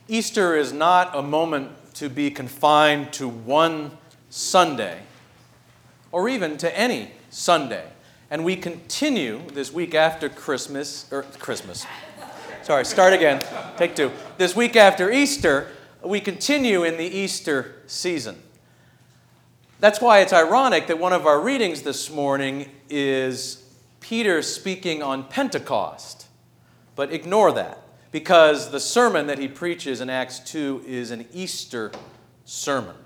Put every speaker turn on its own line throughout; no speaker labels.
Easter is not a moment to be confined to one Sunday, or even to any Sunday. And we continue this week after Christmas. Sorry, start again. Take two. This week after Easter, we continue in the Easter season. That's why it's ironic that one of our readings this morning is Peter speaking on Pentecost. But ignore that, because the sermon that he preaches in Acts 2 is an Easter sermon.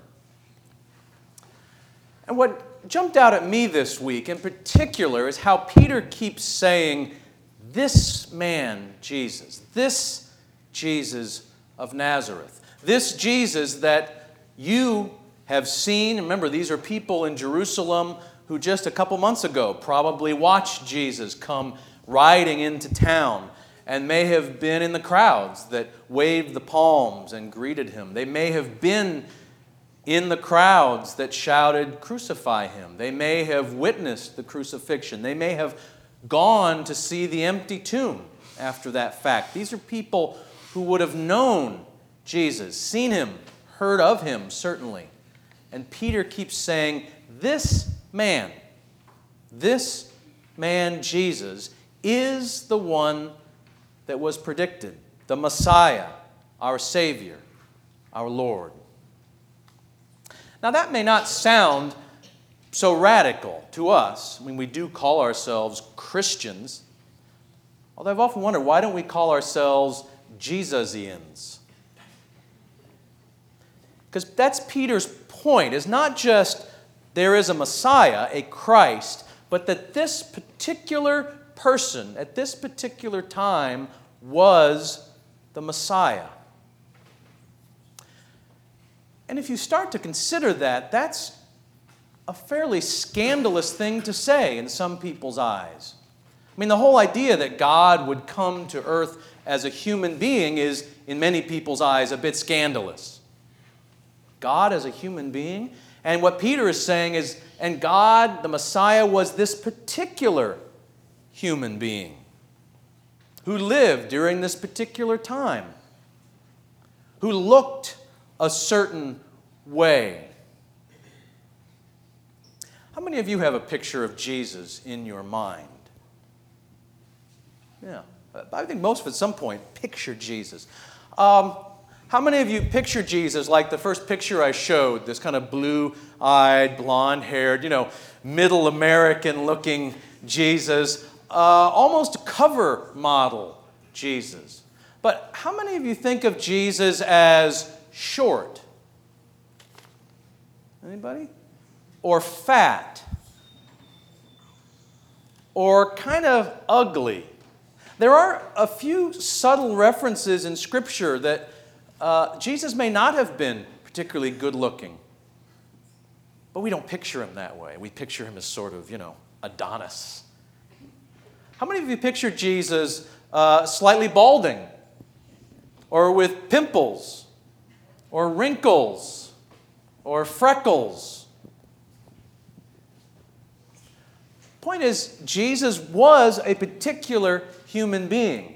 And what jumped out at me this week in particular is how Peter keeps saying, this man, Jesus, this Jesus of Nazareth, this Jesus that you have seen. Remember, these are people in Jerusalem who just a couple months ago probably watched Jesus come riding into town and may have been in the crowds that waved the palms and greeted him. They may have been in the crowds that shouted, "Crucify him." They may have witnessed the crucifixion. They may have gone to see the empty tomb after that fact. These are people who would have known Jesus, seen him, heard of him, certainly. And Peter keeps saying, this man, Jesus, is the one that was predicted, the Messiah, our Savior, our Lord. Now that may not sound so radical to us. I mean, we do call ourselves Christians. Although I've often wondered, why don't we call ourselves Jesusians? Because that's Peter's point, is not just there is a Messiah, a Christ, but that this particular person at this particular time was the Messiah. And if you start to consider that, that's a fairly scandalous thing to say in some people's eyes. I mean, the whole idea that God would come to earth as a human being is, in many people's eyes, a bit scandalous. God as a human being? And what Peter is saying is, and God, the Messiah, was this particular human being who lived during this particular time, who looked a certain way. How many of you have a picture of Jesus in your mind? Yeah, I think most of at some point picture Jesus. How many of you picture Jesus like the first picture I showed, this kind of blue-eyed, blonde-haired, middle American-looking Jesus, almost cover model Jesus? But how many of you think of Jesus as short? Anybody? Or fat? Or kind of ugly? There are a few subtle references in Scripture that Jesus may not have been particularly good-looking. But we don't picture him that way. We picture him as sort of, Adonis. How many of you picture Jesus slightly balding? Or with pimples? Or wrinkles? Or freckles? Point is, Jesus was a particular human being.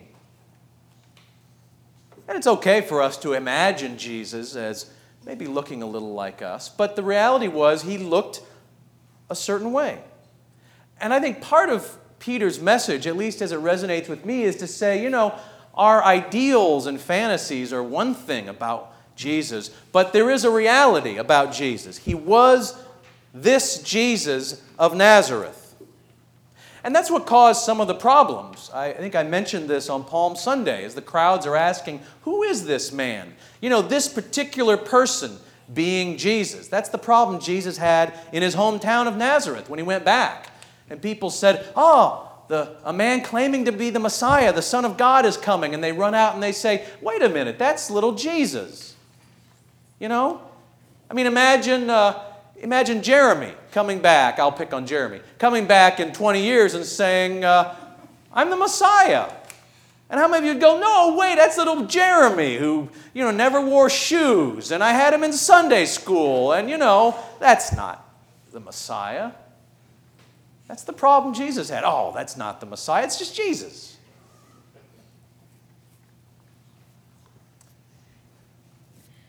And it's okay for us to imagine Jesus as maybe looking a little like us, but the reality was he looked a certain way. And I think part of Peter's message, at least as it resonates with me, is to say, our ideals and fantasies are one thing about Jesus, but there is a reality about Jesus. He was this Jesus of Nazareth. And that's what caused some of the problems. I think I mentioned this on Palm Sunday as the crowds are asking, who is this man? This particular person being Jesus. That's the problem Jesus had in his hometown of Nazareth when he went back. And people said, a man claiming to be the Messiah, the Son of God is coming. And they run out and they say, wait a minute, that's little Jesus. Imagine Jeremy coming back, I'll pick on Jeremy, coming back in 20 years and saying, I'm the Messiah. And how many of you go, no, wait, that's little Jeremy who, never wore shoes, and I had him in Sunday school, and, that's not the Messiah. That's the problem Jesus had. Oh, that's not the Messiah, it's just Jesus.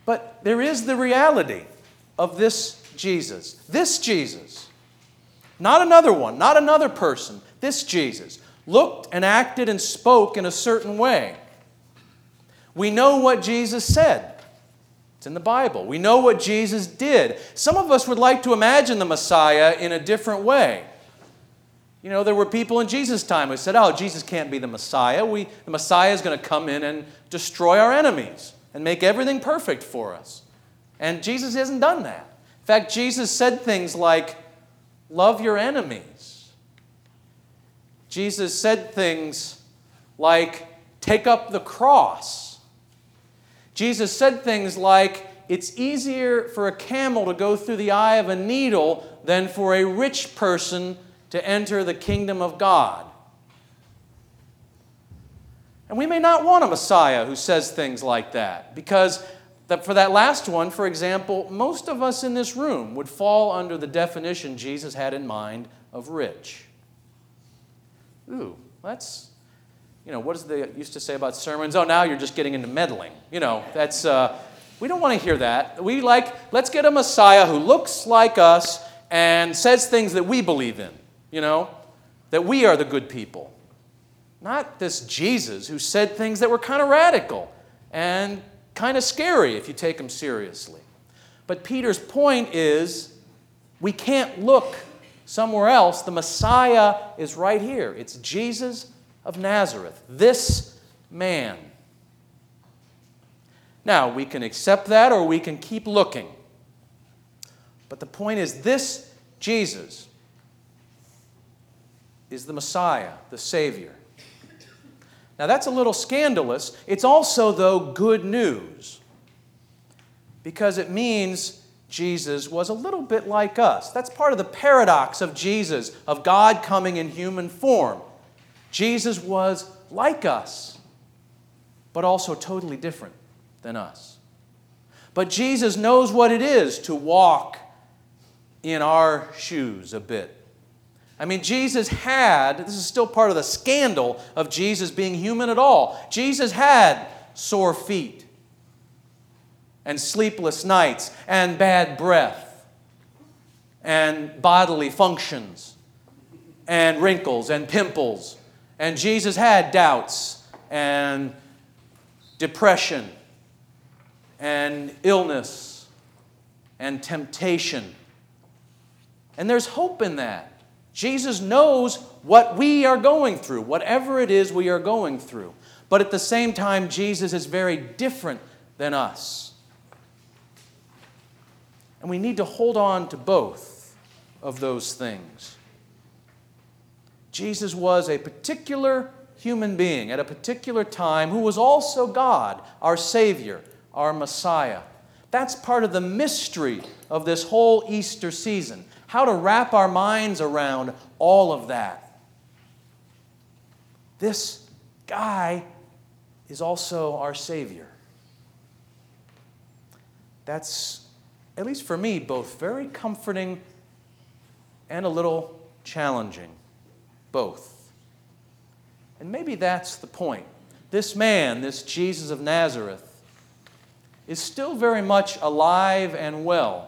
But there is the reality of this Jesus. This Jesus. Not another one, not another person. This Jesus looked and acted and spoke in a certain way. We know what Jesus said. It's in the Bible. We know what Jesus did. Some of us would like to imagine the Messiah in a different way. You know, there were people in Jesus' time who said, oh, Jesus can't be the Messiah. The Messiah is going to come in and destroy our enemies and make everything perfect for us. And Jesus hasn't done that. In fact, Jesus said things like, love your enemies. Jesus said things like, take up the cross. Jesus said things like, it's easier for a camel to go through the eye of a needle than for a rich person to enter the kingdom of God. And we may not want a Messiah who says things like that, because for that last one, for example, most of us in this room would fall under the definition Jesus had in mind of rich. Ooh, that's, what does they used to say about sermons? Oh, now you're just getting into meddling. That's, we don't want to hear that. Let's get a Messiah who looks like us and says things that we believe in, that we are the good people. Not this Jesus who said things that were kind of radical and kind of scary if you take him seriously. But Peter's point is, we can't look somewhere else. The Messiah is right here. It's Jesus of Nazareth, this man. Now, we can accept that or we can keep looking. But the point is, this Jesus is the Messiah, the Savior. Now, that's a little scandalous. It's also, though, good news, because it means Jesus was a little bit like us. That's part of the paradox of Jesus, of God coming in human form. Jesus was like us, but also totally different than us. But Jesus knows what it is to walk in our shoes a bit. I mean, Jesus had, this is still part of the scandal of Jesus being human at all. Jesus had sore feet and sleepless nights and bad breath and bodily functions and wrinkles and pimples. And Jesus had doubts and depression and illness and temptation. And there's hope in that. Jesus knows what we are going through, whatever it is we are going through. But at the same time, Jesus is very different than us. And we need to hold on to both of those things. Jesus was a particular human being at a particular time who was also God, our Savior, our Messiah. That's part of the mystery of this whole Easter season. How to wrap our minds around all of that. This guy is also our Savior. That's, at least for me, both very comforting and a little challenging. Both. And maybe that's the point. This man, this Jesus of Nazareth, is still very much alive and well,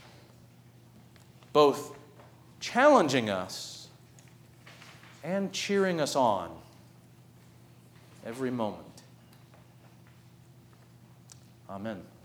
both challenging us and cheering us on every moment. Amen.